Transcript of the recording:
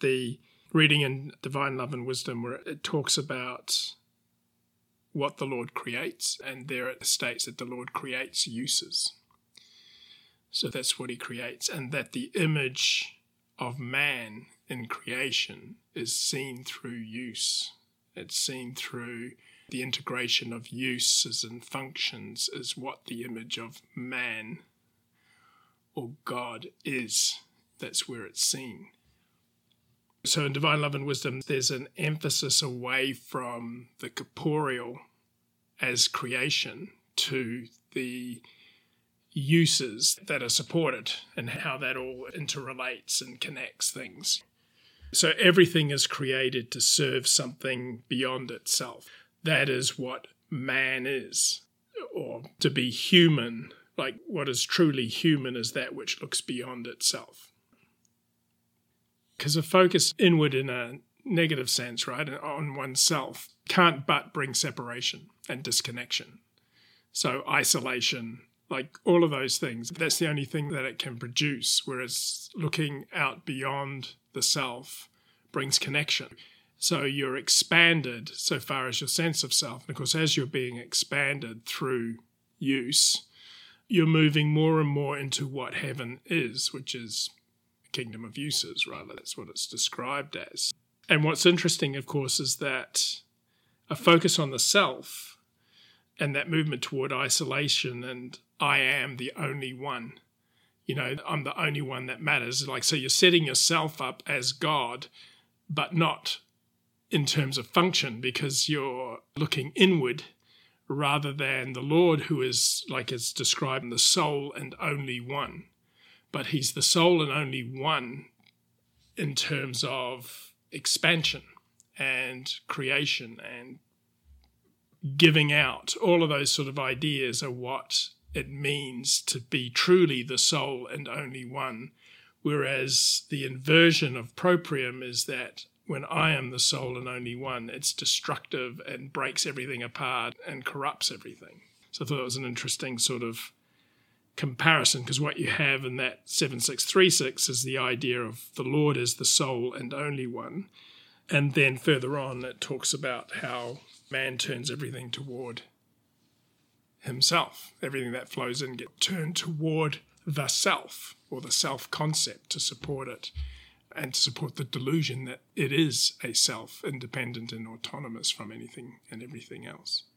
the reading in Divine Love and Wisdom where it talks about what the Lord creates, and there it states that the Lord creates uses. So that's what he creates, and that the image of man in creation is seen through use. It's seen through the integration of uses and functions is what the image of man or God is. That's where it's seen. So in Divine Love and Wisdom, there's an emphasis away from the corporeal as creation to the uses that are supported and how that all interrelates and connects things. So everything is created to serve something beyond itself. That is what man is, or to be human. Like what is truly human is that which looks beyond itself. Because a focus inward in a negative sense, right, on oneself, can't but bring separation and disconnection. So isolation, like all of those things, that's the only thing that it can produce, whereas looking out beyond the self brings connection. So you're expanded so far as your sense of self. And of course, as you're being expanded through use, you're moving more and more into what heaven is, which is kingdom of uses, rather. That's what it's described as. And what's interesting, of course, is that a focus on the self and that movement toward isolation and I am the only one. You know, I'm the only one that matters. Like, so you're setting yourself up as God, but not in terms of function, because you're looking inward rather than the Lord, who is, like it's described, the sole and only one. But he's the sole and only one in terms of expansion and creation and giving out. All of those sort of ideas are what it means to be truly the sole and only one, whereas the inversion of proprium is that when I am the sole and only one, it's destructive and breaks everything apart and corrupts everything. So I thought it was an interesting sort of comparison, because what you have in that 7636 is the idea of the Lord as the sole and only one. And then further on, it talks about how man turns everything toward himself. Everything that flows in gets turned toward the self, or the self-concept, to support it and to support the delusion that it is a self, independent and autonomous from anything and everything else.